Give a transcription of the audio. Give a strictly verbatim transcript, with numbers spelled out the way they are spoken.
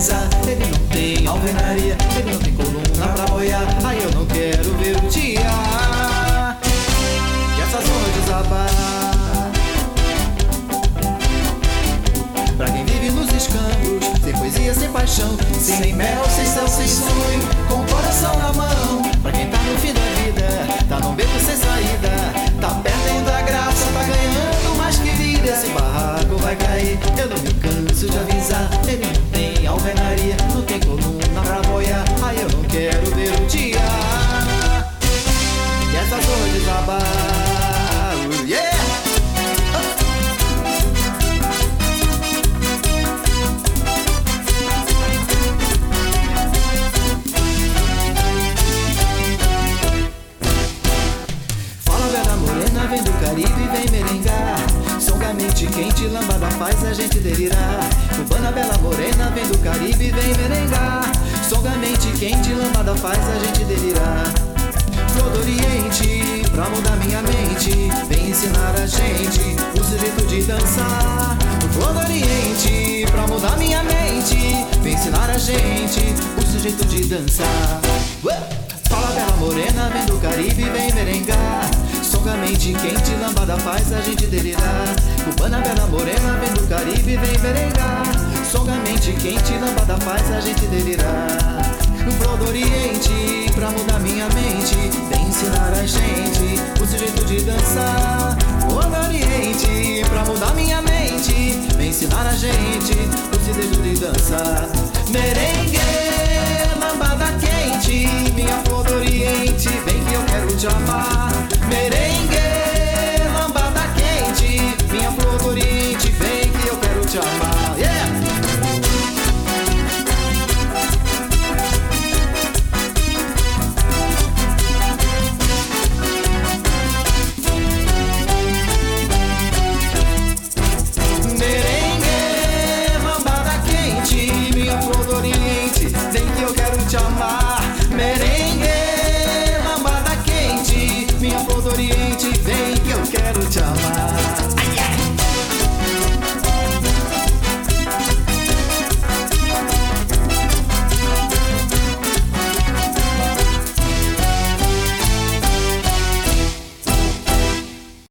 avisar. Ele não tem alvenaria, ele não tem coluna pra boiar. Aí eu não quero ver o dia que essa zona desabar. Pra quem vive nos escambros, sem poesia, sem paixão, sem mel, sem céu, sem sonho, com o coração na mão. Pra quem tá no fim da vida, tá num beco sem saída, tá perdendo a graça, tá ganhando mais que vida. Esse barraco vai cair, eu não me canso de avisar. Ele não tem alvenaria, não tem coluna pra boiar. Aí eu não quero ver o dia que essa zorra desabar. Yeah! Vem do Caribe, vem merengar. Songamente quente, lambada faz a gente delirar. Cubana bela morena, vem do Caribe, vem merengar. Songamente quente, lambada faz a gente delirar. Flor do Oriente, pra mudar minha mente, vem ensinar a gente o jeito de dançar. Flor do Oriente, pra mudar minha mente, vem ensinar a gente o jeito de dançar. Fala bela morena, vem do Caribe, vem merengar. Songamente quente, lambada faz a gente delirar. Cubana bela morena, vem do Caribe, vem merengar. Songamente quente, lambada faz a gente delirar. Flor do Oriente, pra mudar minha mente, vem ensinar a gente o jeito de dançar. Flor do Oriente, pra mudar minha mente, vem ensinar a gente o jeito de dançar. Merengue, lambada quente, minha flor do Oriente, vem que eu quero te amar. Merengue, lambada quente, minha flor do Oriente, vem que eu quero te amar. Yeah! Merengue, lambada quente, minha flor do Oriente, vem que eu quero te amar. Merengue, lambada quente, minha flor do Oriente, vem que eu quero te amar. Ai, ai.